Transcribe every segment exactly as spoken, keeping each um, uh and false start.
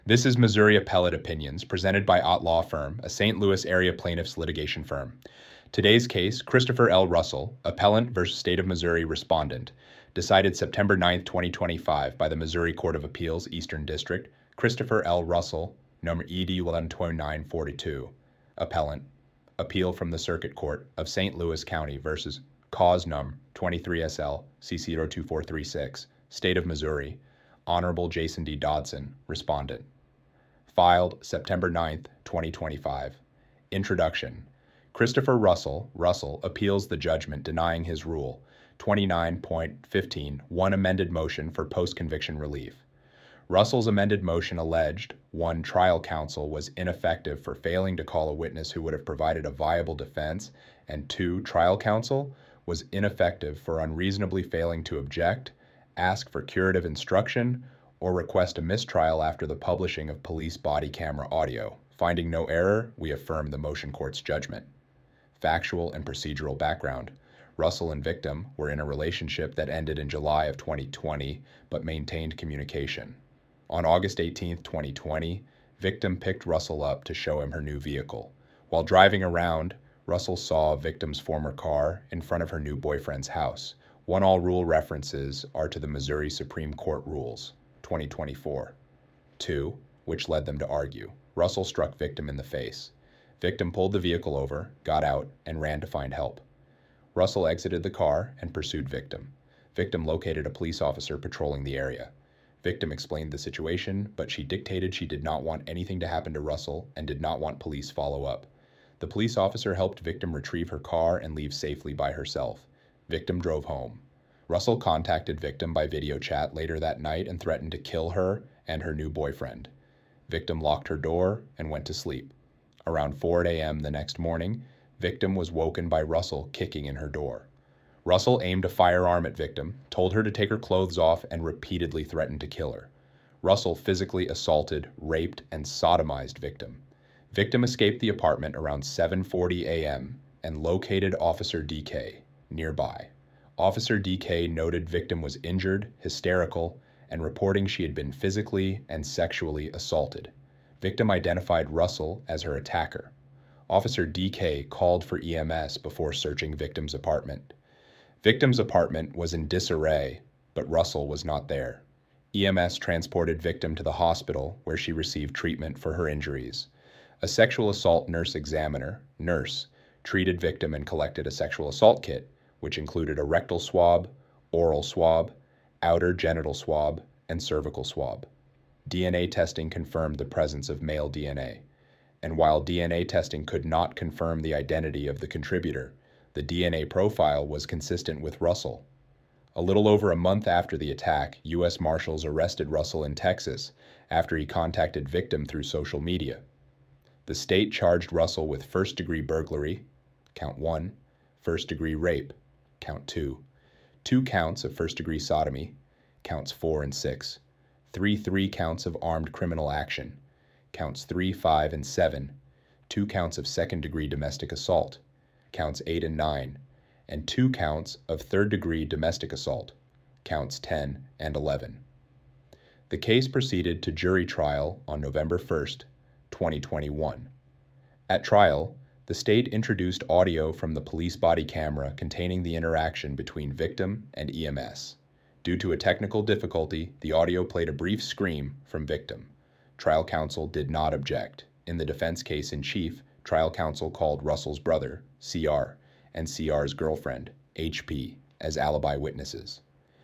This is Missouri Appellate Opinions, presented by Ott Law Firm, a Saint Louis area plaintiffs litigation firm. Today's case, Christopher L. Russell, Appellant versus State of Missouri Respondent, decided September ninth, twenty twenty-five by the Missouri Court of Appeals, Eastern District, Christopher L. Russell, number E D one two nine four two, Appellant, Appeal from the Circuit Court of Saint Louis County versus Cause Num twenty-three S L C zero two four three six, State of Missouri, Honorable Jason D. Dodson, Respondent. Filed September ninth, twenty twenty-five. Introduction. Christopher Russell, Russell appeals the judgment denying his Rule twenty-nine point fifteen one amended motion for post-conviction relief. Russell's amended motion alleged, one, trial counsel was ineffective for failing to call a witness who would have provided a viable defense, and two, trial counsel was ineffective for unreasonably failing to object, ask for curative instruction, or request a mistrial after the publishing of police body camera audio. Finding no error, we affirm the motion court's judgment. Factual and procedural background. Russell and victim were in a relationship that ended in July of twenty twenty, but maintained communication. On August eighteenth, twenty twenty, victim picked Russell up to show him her new vehicle. While driving around, Russell saw victim's former car in front of her new boyfriend's house. One all rule references are to the Missouri Supreme Court rules, twenty twenty-four. Two, which led them to argue. Russell struck victim in the face. Victim pulled the vehicle over, got out, and ran to find help. Russell exited the car and pursued victim. Victim located a police officer patrolling the area. Victim explained the situation, but she dictated she did not want anything to happen to Russell and did not want police follow-up. The police officer helped victim retrieve her car and leave safely by herself. Victim drove home. Russell contacted victim by video chat later that night and threatened to kill her and her new boyfriend. Victim locked her door and went to sleep. Around four a m the next morning, victim was woken by Russell kicking in her door. Russell aimed a firearm at victim, told her to take her clothes off, and repeatedly threatened to kill her. Russell physically assaulted, raped, and sodomized victim. Victim escaped the apartment around seven forty a m and located Officer D K nearby. Officer D K noted victim was injured, hysterical, and reporting she had been physically and sexually assaulted. Victim identified Russell as her attacker. Officer D K called for E M S before searching victim's apartment. Victim's apartment was in disarray, but Russell was not there. E M S transported victim to the hospital where she received treatment for her injuries. A sexual assault nurse examiner, nurse, treated victim and collected a sexual assault kit, which included a rectal swab, oral swab, outer genital swab, and cervical swab. D N A testing confirmed the presence of male D N A. And while D N A testing could not confirm the identity of the contributor, the D N A profile was consistent with Russell. A little over a month after the attack, U S Marshals arrested Russell in Texas after he contacted victim through social media. The state charged Russell with first-degree burglary, count one, first-degree rape, count two, two counts of first-degree sodomy, counts four and six, three three counts of armed criminal action, counts three, five, and seven, two counts of second-degree domestic assault, counts eight and nine, and two counts of third-degree domestic assault, counts ten and eleven. The case proceeded to jury trial on November first, twenty twenty-one. At trial, the state introduced audio from the police body camera containing the interaction between victim and E M S. Due to a technical difficulty, the audio played a brief scream from victim. Trial counsel did not object. In the defense case in chief, trial counsel called Russell's brother, C R, and C R's girlfriend, H P, as alibi witnesses.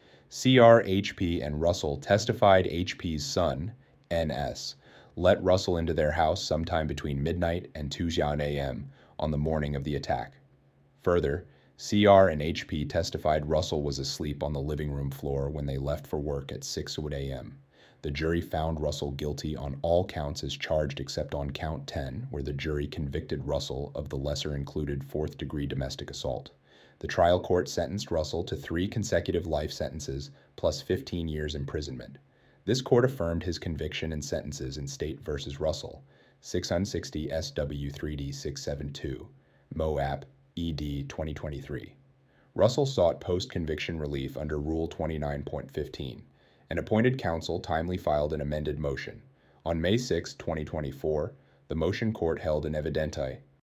C R, H P, and Russell testified H P's son, N S, let Russell into their house sometime between midnight and two a m on the morning of the attack. Further, C R and H P testified Russell was asleep on the living room floor when they left for work at six a m The jury found Russell guilty on all counts as charged except on count ten, where the jury convicted Russell of the lesser-included fourth-degree domestic assault. The trial court sentenced Russell to three consecutive life sentences plus fifteen years imprisonment. This court affirmed his conviction and sentences in State v. Russell, six sixty S W three D six seventy-two, M O A P, E D twenty twenty-three. Russell sought post-conviction relief under Rule twenty-nine point fifteen. An appointed counsel timely filed an amended motion. On May sixth, twenty twenty-four, the motion court held an evidenti.